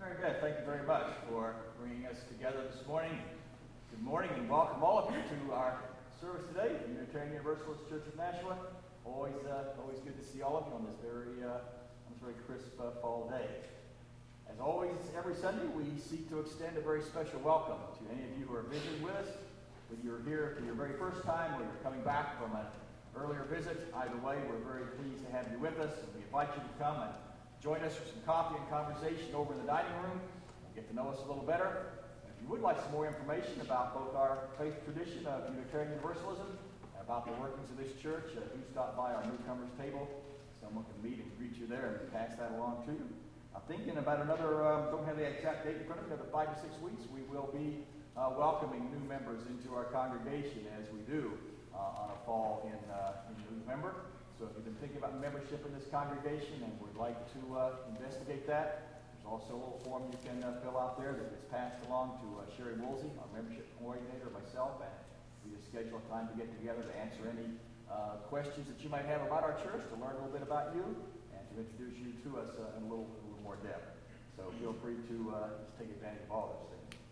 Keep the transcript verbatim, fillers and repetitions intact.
Very good. Thank you very much for bringing us together this morning. Good morning and welcome all of you to our service today at Unitarian Universalist Church of Nashua. Always, uh, always good to see all of you on this very, uh, on this very crisp uh, fall day. As always, every Sunday we seek to extend a very special welcome to any of you who are visiting with us. Whether you're here for your very first time or you're coming back from an earlier visit, either way, we're very pleased to have you with us, and we invite you to come and join us for some coffee and conversation over in the dining room and get to know us a little better. And if you would like some more information about both our faith tradition of Unitarian Universalism and about the workings of this church, uh, do stop by our newcomers table. Someone can meet and greet you there and pass that along to you. I think in about another, um, don't have the exact date in front of me, another five to six weeks, we will be uh, welcoming new members into our congregation as we do uh, on a fall in, uh, in November. So if you've been thinking about membership in this congregation and would like to uh, investigate that, there's also a little form you can uh, fill out there that gets passed along to uh, Sherry Woolsey, our membership coordinator, myself, and we just schedule a time to get together to answer any uh, questions that you might have about our church, to learn a little bit about you, and to introduce you to us uh, in a little, a little more depth. So feel free to uh, just take advantage of all those things.